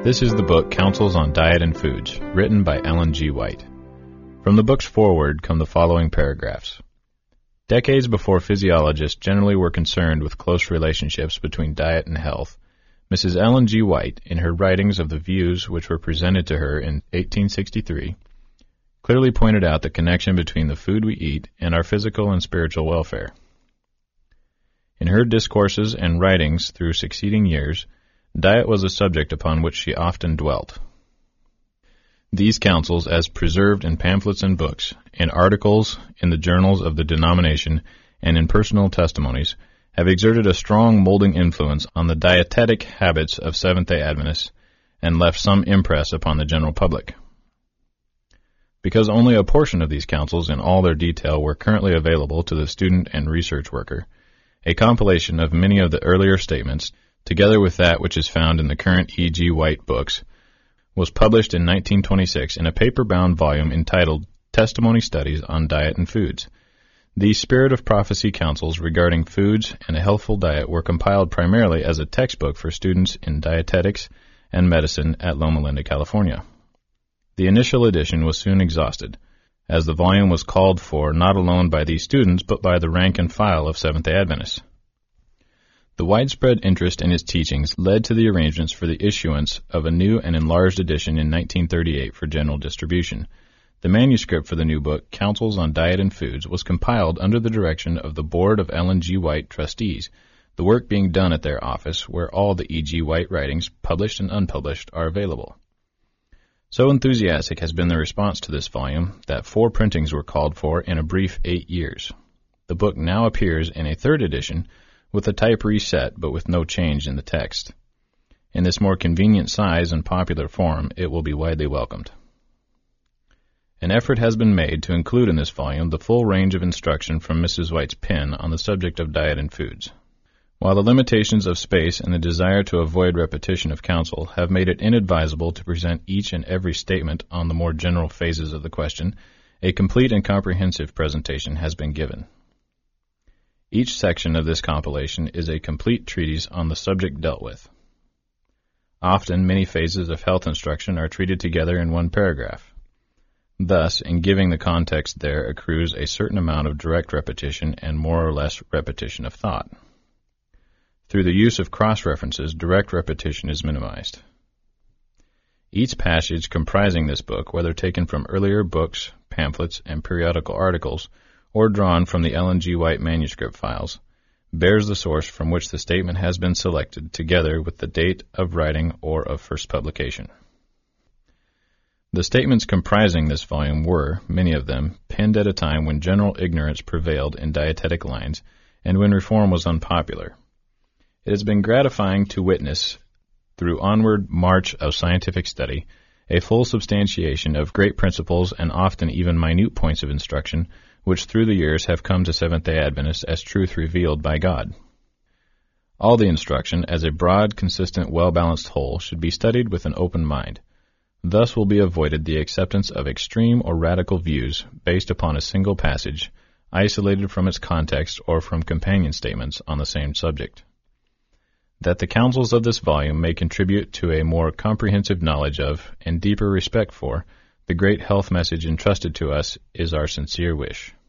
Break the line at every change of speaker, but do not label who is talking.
This is the book Counsels on Diet and Foods, written by Ellen G. White. From the book's foreword come the following paragraphs. Decades before physiologists generally were concerned with close relationships between diet and health, Mrs. Ellen G. White, in her writings of the views which were presented to her in 1863, clearly pointed out the connection between the food we eat and our physical and spiritual welfare. In her discourses and writings through succeeding years, diet was a subject upon which she often dwelt. These counsels, as preserved in pamphlets and books, in articles in the journals of the denomination, and in personal testimonies, have exerted a strong molding influence on the dietetic habits of Seventh-day Adventists and left some impress upon the general public. Because only a portion of these counsels in all their detail were currently available to the student and research worker, a compilation of many of the earlier statements, together with that which is found in the current E. G. White books, was published in 1926 in a paper-bound volume entitled Testimony Studies on Diet and Foods. These Spirit of Prophecy counsels regarding foods and a healthful diet were compiled primarily as a textbook for students in dietetics and medicine at Loma Linda, California. The initial edition was soon exhausted, as the volume was called for not alone by these students but by the rank and file of Seventh-day Adventists. The widespread interest in his teachings led to the arrangements for the issuance of a new and enlarged edition in 1938 for general distribution. The manuscript for the new book, Counsels on Diet and Foods, was compiled under the direction of the Board of Ellen G. White trustees, the work being done at their office, where all the E. G. White writings, published and unpublished, are available. So enthusiastic has been the response to this volume that 4 printings were called for in a brief 8 years. The book now appears in a 3rd edition, with the type reset but with no change in the text. In this more convenient size and popular form, it will be widely welcomed. An effort has been made to include in this volume the full range of instruction from Mrs. White's pen on the subject of diet and foods. While the limitations of space and the desire to avoid repetition of counsel have made it inadvisable to present each and every statement on the more general phases of the question, a complete and comprehensive presentation has been given. Each section of this compilation is a complete treatise on the subject dealt with. Often, many phases of health instruction are treated together in one paragraph. Thus, in giving the context there accrues a certain amount of direct repetition and more or less repetition of thought. Through the use of cross-references, direct repetition is minimized. Each passage comprising this book, whether taken from earlier books, pamphlets, and periodical articles, or drawn from the Ellen G. White manuscript files, bears the source from which the statement has been selected together with the date of writing or of first publication. The statements comprising this volume were, many of them, penned at a time when general ignorance prevailed in dietetic lines and when reform was unpopular. It has been gratifying to witness, through onward march of scientific study, a full substantiation of great principles and often even minute points of instruction which through the years have come to Seventh-day Adventists as truth revealed by God. All the instruction, as a broad, consistent, well-balanced whole, should be studied with an open mind. Thus will be avoided the acceptance of extreme or radical views based upon a single passage, isolated from its context or from companion statements on the same subject. That the counsels of this volume may contribute to a more comprehensive knowledge of, and deeper respect for, the great health message entrusted to us is our sincere wish.